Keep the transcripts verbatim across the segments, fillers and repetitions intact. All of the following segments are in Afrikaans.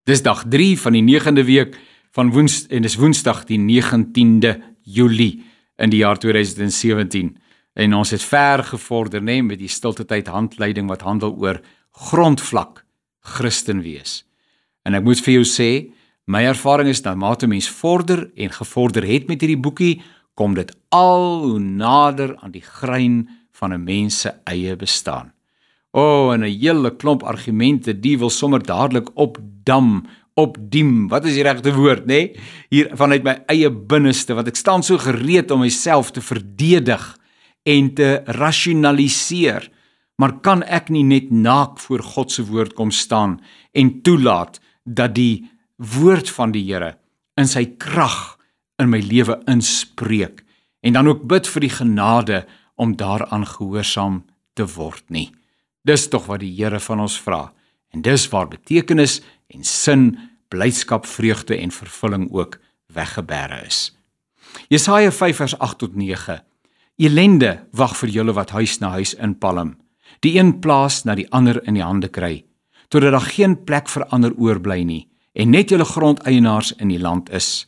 Dis dag drie van die negende week van woens en dis Woensdag die negentiende Julie in die jaar tweeduisend sewentien. En ons het ver gevorder, nee, met die stiltetyd handleiding wat handel oor grondvlak Christen wees. En ek moet vir jou sê, my ervaring is dat naarmate mens vorder en gevorder het met hierdie boekie, kom dit al hoe nader aan die grein van 'n mens se eie bestaan. O, oh, en 'n hele klomp argumente, die wil sommer dadelik opdam, opdiem, wat is die regte woord, nê? Nee? Hier vanuit my eie binneste, want ek staan so gereed om myself te verdedig en te rasionaliseer, maar kan ek nie net naak voor God se woord kom staan en toelaat dat die woord van die Here in sy krag in my lewe inspreek en dan ook bid vir die genade om daaraan gehoorsaam te word nie. Dis tog wat die Here van ons vra, en dis waar betekenis en sin, blydskap, vreugde en vervulling ook weggebêre is. Jesaja vyf vers agt tot nege. Elende wag vir julle wat huis na huis inpalm, die een plaas na die ander in die hande kry, totdat daar geen plek vir ander oorbly nie, en net julle grondeienaars in die land is.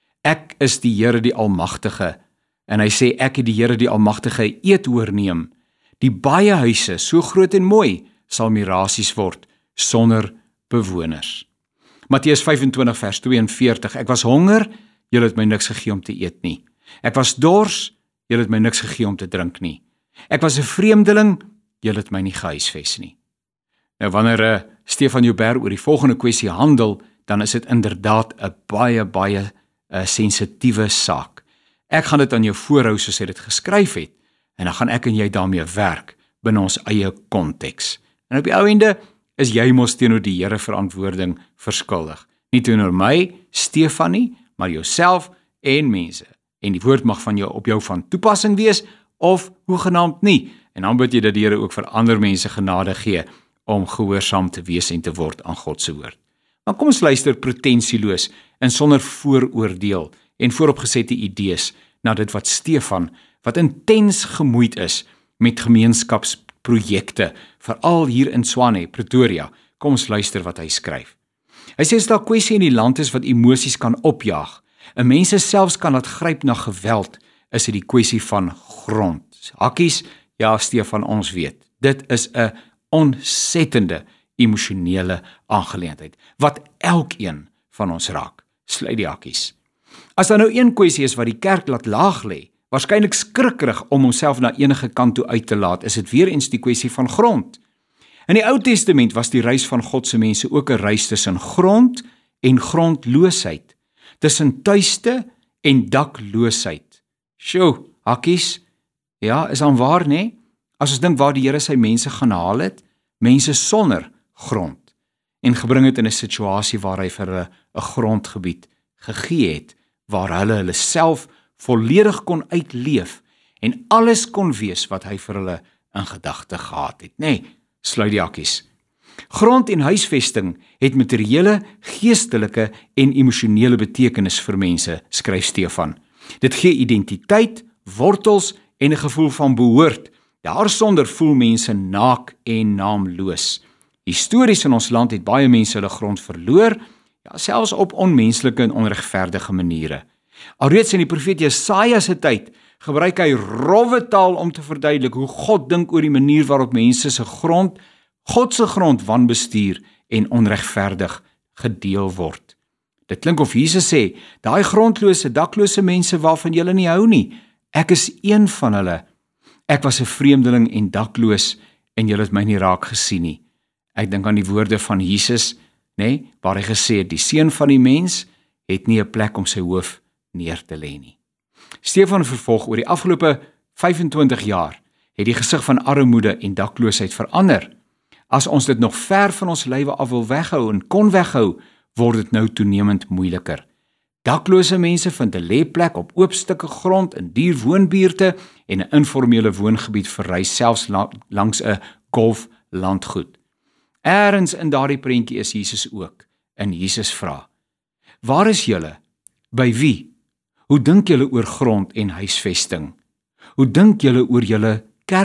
Ek is die Here die Almagtige, en hy sê ek het die Here die Almagtige eed oorneem. Die baie huise, so groot en mooi, sal mirasies word, sonder bewoners. Matteus vyf-en-twintig vers twee-en-veertig. Ek was honger, julle het my niks gegee om te eet nie. Ek was dors, julle het my niks gegee om te drink nie. Ek was 'n vreemdeling, julle het my nie gehuisves nie. Nou wanneer uh, Stefan Joubert oor die volgende kwessie handel, dan is dit inderdaad 'n baie baie uh, sensitiewe saak. Ek gaan dit aan jou voorhou soos hy dit geskryf het, en dan gaan ek en jy daarmee werk binne ons eie konteks. En op die ou ende is jy mos teenoor die Here verantwoording verskuldig. Nie teenoor my, Stefanie, maar jouself en mense. En die woord mag van jou op jou van toepassing wees, of hoegenaamd nie. En dan bid jy dat die Here ook vir ander mense genade gee, om gehoorsaam te wees en te word aan God se woord. Maar kom ons luister pretensieloos, en sonder vooroordeel, en vooropgesette idees, na dit wat Stefan, wat intens gemoeid is, met gemeenskapsprojekte, veral hier in Tshwane, Pretoria. Kom ons luister wat hy skryf. Hy sê as daar kwessie in die land is wat emosies kan opjaag, en mense selfs kan laat gryp na geweld, is dit die kwessie van grond. Hakkies, ja Stefan, ons weet, dit is 'n ontsettende emosionele aangeleentheid, wat elkeen van ons raak. Sluit die hakkies. As daar nou een kwessie is wat die kerk laat laag lê, waarskynlik skrikkerig om homself na enige kant toe uit te laat, is dit weer eens die kwessie van grond. In die Ou Testament was die reis van God se mense ook 'n reis tussen grond en grondloosheid, tussen tuiste en dakloosheid. Sjoe, hakkies, ja, is aanwaar, nê? As ons dink waar die Here sy mense gaan haal het, mense sonder grond, en gebring het in 'n situasie waar hy vir 'n 'n grondgebied gegee het, waar hulle hulle self volledig kon uitleef, en alles kon wees wat hy vir hulle in gedagte gehad het, nê? Nee, sluit die hakkies. Grond en huisvesting het materiële, geestelike en emosionele betekenis vir mense, skryf Stefan. Dit gee identiteit, wortels en 'n gevoel van behoort. Daarsonder voel mense naak en naamloos. Histories in ons land het baie mense hulle grond verloor, ja, selfs op onmenslike en onregverdige maniere. Alreeds in die profeet Jesaja se tyd gebruik hy rowwe taal om te verduidelik hoe God dink oor die manier waarop mense se grond, God se grond wanbestuur en onregverdig gedeel word. Dit klink of Jesus sê, daai grondlose, daklose mense waarvan julle nie hou nie, ek is een van hulle. Ek was 'n vreemdeling en dakloos, en julle het my nie raak gesien nie. Ek dink aan die woorde van Jesus, nê, waar hy gesê het, die seun van die mens het nie 'n plek om sy hoof neer te lê nie. Stefan vervolg oor die afgelope vyf-en-twintig jaar het die gesig van armoede en dakloosheid verander. As ons dit nog ver van ons lywe af wil weghou en kon weghou, word dit nou toenemend moeiliker. Daklose mense vind 'n lêplek op oop stukke grond in duur woonbuurte en 'n informele woongebied verrys selfs langs 'n golflandgoed. Eerens in daardie prentjie is Jesus ook, en Jesus vra, waar is julle? By wie? Hoe dink julle oor grond en huisvesting? Hoe dink julle oor julle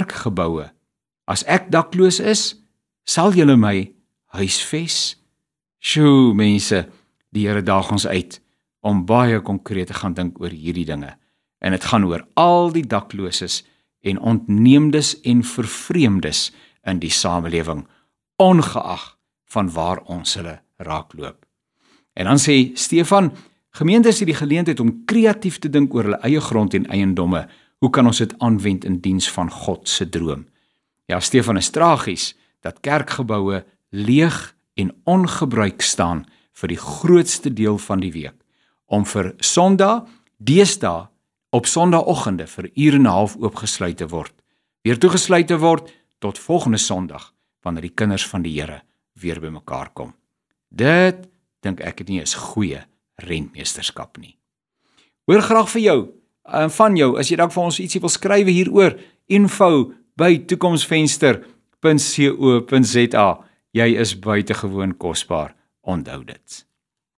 kerkgeboue? As ek dakloos is, sal julle my huisves? Sjoe, mense, die Here daag ons uit om baie konkreet te gaan dink oor hierdie dinge. En dit gaan oor al die dakloses en ontneemdes en vervreemdes in die samelewing, ongeag van waar ons hulle raakloop. En dan sê Stefan, gemeentes het die geleentheid om kreatief te dink oor hulle eie grond en eiendomme. Hoe kan ons dit aanwend in diens van God se droom? Ja, Stefan, is tragies dat kerkgeboue leeg en ongebruik staan vir die grootste deel van die week, om vir Sondag, deesdae, op Sondagoggende vir 'n uur en 'n half oopgesluit te word, weer toegesluit te word tot volgende Sondag, wanneer die kinders van die Here weer bymekaar kom. Dit, dink ek, nie is goeie rentmeesterskap nie. Hoor graag vir jou, uh, van jou, as jy dalk vir ons ietsie wil skryf hieroor, info by toekomsvenster punt co punt za. Jy is buitengewoon kosbaar, onthou dit.